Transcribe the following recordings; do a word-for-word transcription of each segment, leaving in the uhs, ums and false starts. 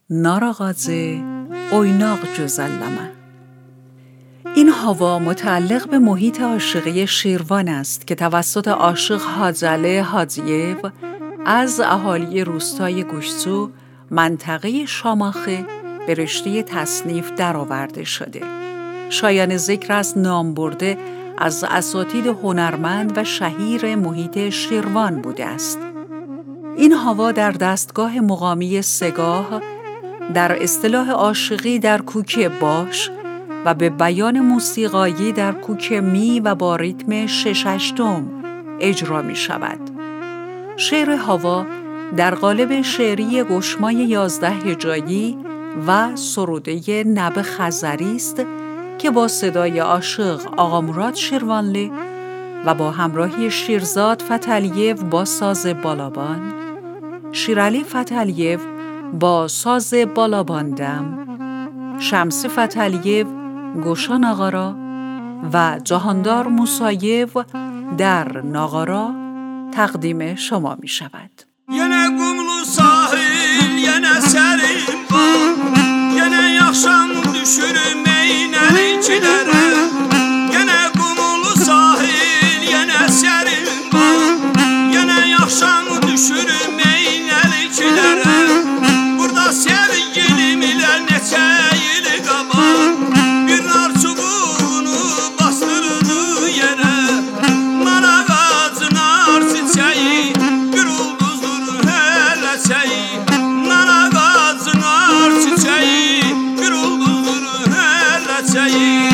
nar ağacı oynaq gözəlləmə. این هوا متعلق به محیط عاشقی شیروان است که توسط عاشق حاجله حاجیو از اهالی روستای گوشتو منطقه شاماخه به رشته تصنیف درآورده شده. شایان ذکر است نام برده از اساتید هنرمند و شهیر محیط شیروان بوده است. این هوا در دستگاه مقامی سگاه در اصطلاح عاشقی در کوک باش و به بیان موسیقایی در کوک می و با ریتم شش هشتم اجرا می شود. شعر هوا در قالب شعری گشمای یازده هجایی و سروده نب خزری است که با صدای عاشق آقا مراد شیروانلی و با همراهی شیرزاد فتلییو با ساز بالابان، شیرعلی فتلییو با ساز بالاباندم، شمس فتلییو گوشا ناغارا و جهاندار موساییو در ناغارا تقدیم شما می شود. Yine kumlu sahil, yine serin bağ, yine yaşam düşürüm eynelçilere. Yine kumlu sahil, yine serin bağ, yine yaşam düşürüm eynelçilere. Burada sevgilim ile neçe yılı qaba, bir nar çubuğunu bastırdı yere. Nar ağacı, nar çiçeği, bir ulduzdur hele çeği. Nar ağacı, nar çiçeği, bir ulduzdur hele çeği.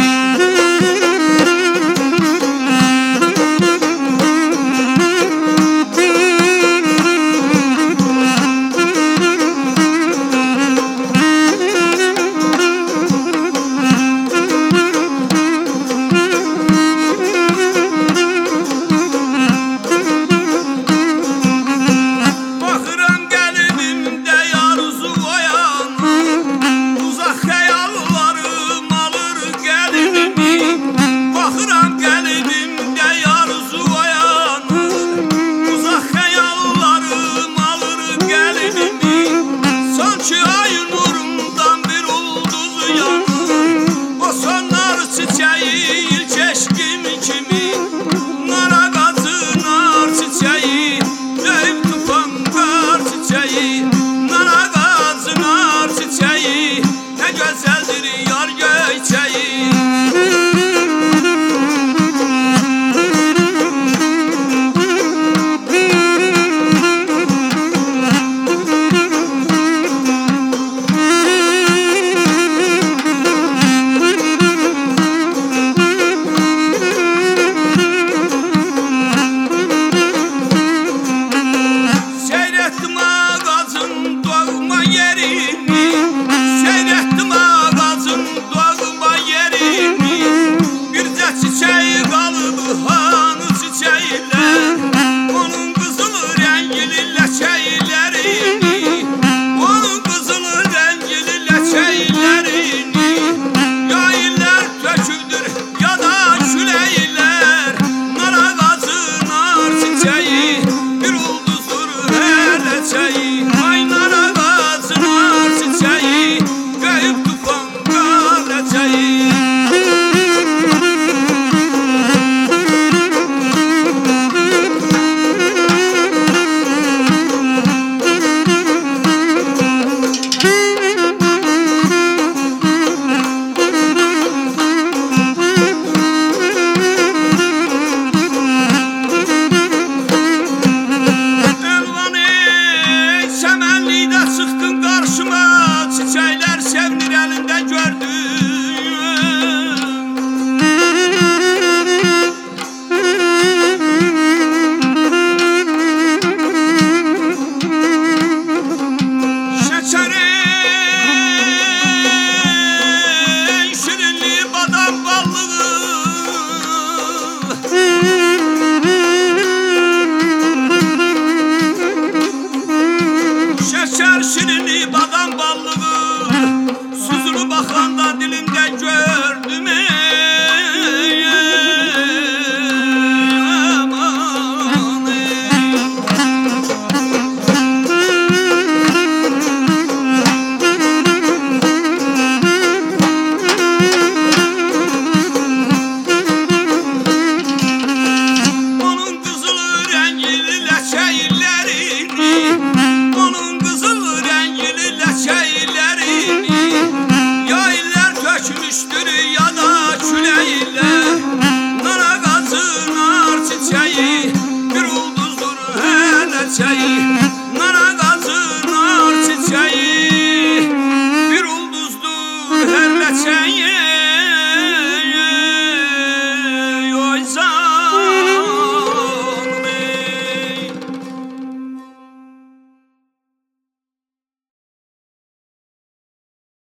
Seyrettim ağacın doğma yeri,